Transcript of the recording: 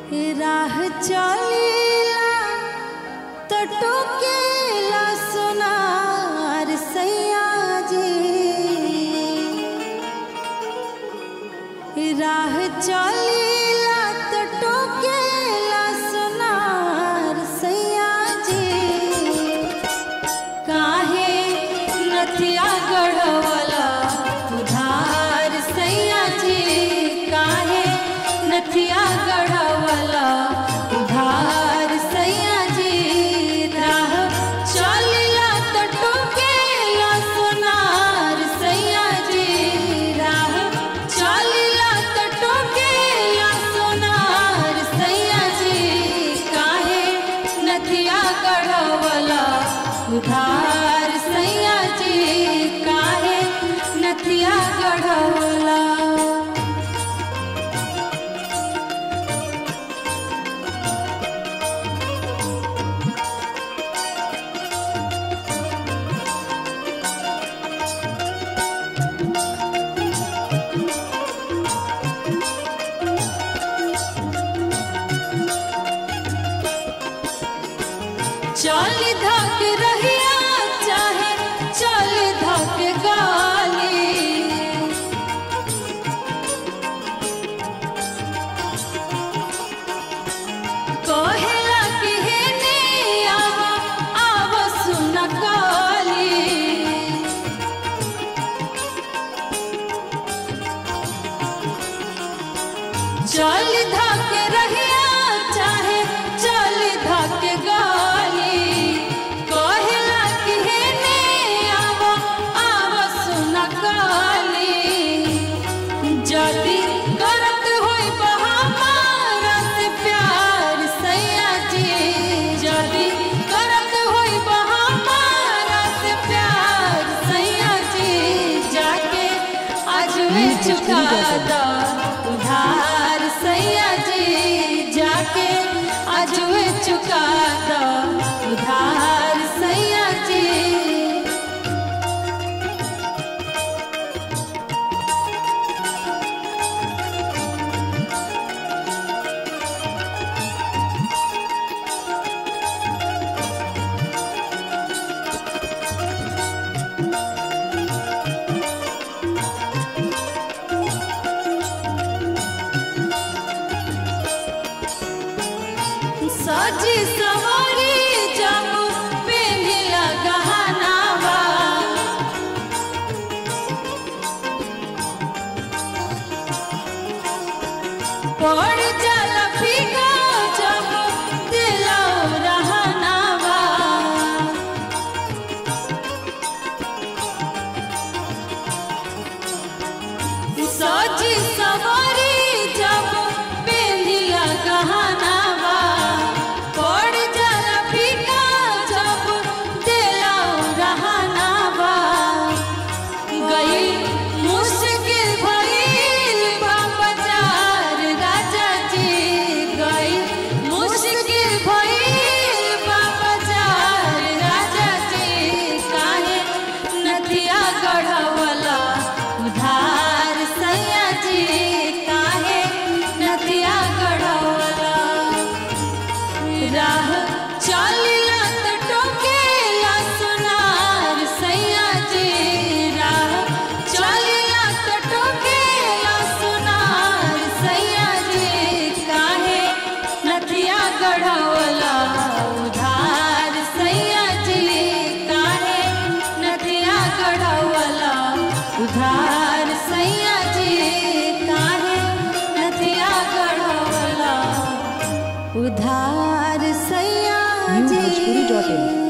राह चलीला तो टोकेला सोनार सैया जी। राह चलीला तो टोकेला सोनार सैया जी। काहे नथिया गढ़वला उधार सैया जी। काहे नथिया गढ़वला उधार सैया जी। राह चलीला तो टोकेला सोनार सैया जी। राह चलीला तो टोकेला सोनार सैया जी। काहे नथिया गढ़वला उधार सैया जी। काहे नथिया गढ़वला। चल धक रहिया चाहे चल धक गाली। कहेला कि हेने आवा आवा सुन काली। चल धक रहिया चाहे चल धक गाली। जदी करत होई हमारा से प्यार सैया जी। जदी करत होई हमारा से प्यार सैया जी। जाके अजवे चुका दा उधार सैया जी। जाके अजवे चुका दा उधार सैया जी। सजी सवारी जब पेन्हिला गहनावा। पड़ जाला फीका जब दिलौ रहनावा। सजी सवारी जब पेन्हिला गहनावा। गढ़वला उधार सैया जी। काहे नथिया गढ़वला। राह चलीला तो टोकेला सोनार सैया जी। राह चलीला तो टोकेला सोनार सैया जी। काहे नथिया गढ़वला उधार सैया जी। काहे नथिया गढ़वला उधार सैया जी। काहे नथिया गढ़वला उधार सैया जी।